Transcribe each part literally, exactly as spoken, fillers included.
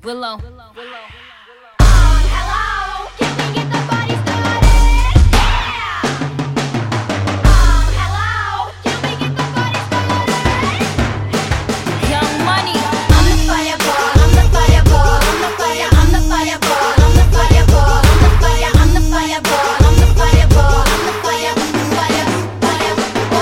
Willow. Willow. Hello, can we get the party started? Yeah! Um, hello, can we get the party started? Young Money. I'm the fireball, I'm the fireball, I'm the fire, I'm the fireball, I'm the fireball, I'm the fire, I'm the fireball, I'm the fireball, I'm the fire, fire, fire,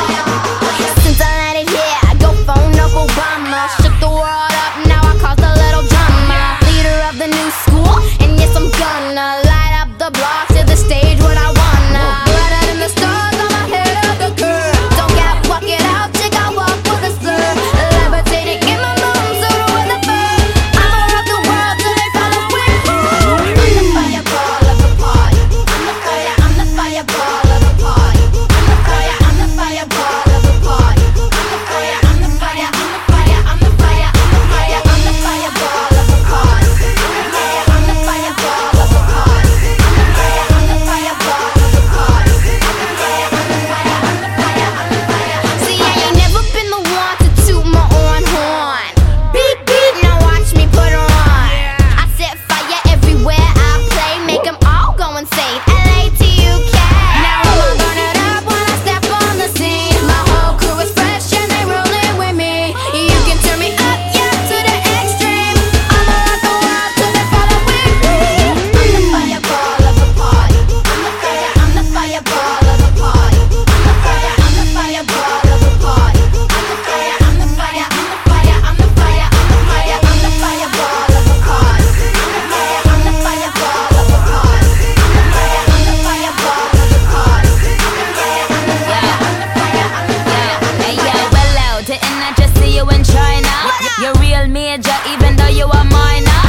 fire. Since I landed here, I go phone up Obama. Shook the world up, now I caused a little drama. Leader of the new school, and yes, I'm gonna light up the block to the stage what I wanna. Brighter than the stars, I'm ahead of the curve. Don't get walk it out, chick, I walk with a slur. Levitating in my lungs, sort with a bird. I'ma rock the world till they follow with me. I'm the fireball of the party. I'm the fire, I'm the fireball of the party. I'm the fire, I'm the fireball of the party. I'm the fire, I'm the fire, I'm the fire, I'm the fire, I'm the fire, I'm the fireball of the party. I'm the fire, I'm the fireball of the party. I'm the fire, I'm the fireball of the party. I'm the fire, I'm the fire, I'm the fire, I'm the fire. See, I ain't never been the one to toot my own horn. Beep beep, now watch me put her on. I set fire everywhere I play, make 'em all go insane. L A to U K. Now I'ma burn it up when I step on the scene. My whole crew is fresh and they rolling with me. You can turn me up, yeah, to the extreme. I'ma rock the world till they follow with me. I'm the fireball of the party. I'm the fire, I'm the fireball of the party. I'm the fire, I'm the fireball of the party. I'm the fire, I'm the fire, I'm the fire, I'm the fire, I'm the fire, I'm the fireball of the party. I'm the fire, I'm the fireball of the party. I'm the fire, I'm the fireball of the party. I'm the fire, I'm the fire, I'm the fire, I'm the fire, I'm the Hey fire. yo, Willow, didn't I just see you in China? You're real major, even though you are minor.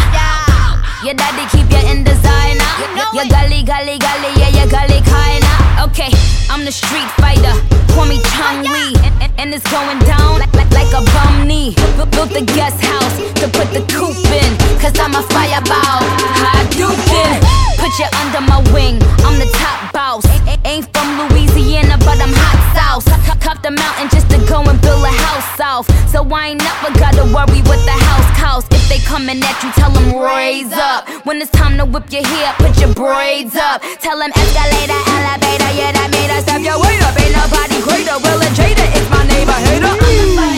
Your daddy keep you in designer. Your gully, gully, gully, yeah, your gully kinda. Okay, I'm the street fighter. Call me Chung Lee, and, and, and it's going down like, like, like a bum knee. Bu- Built the guest house to put the coop in, cause I'm a fireball. Hadouken, put you under my wing. I'm the top boss. A- Ain't from Louisiana, but I'm hot sauce. Cu- Cup the mountain just to go and build a house off. So I ain't never gotta worry what the house costs. If they coming at you, tell them raise up. When it's time to whip your hair, put your braids up. Tell them escalator, elevator, yeah, that made us up your way up. Ain't nobody greater, Will and Jada, it's my neighbor hater. I'm the fire,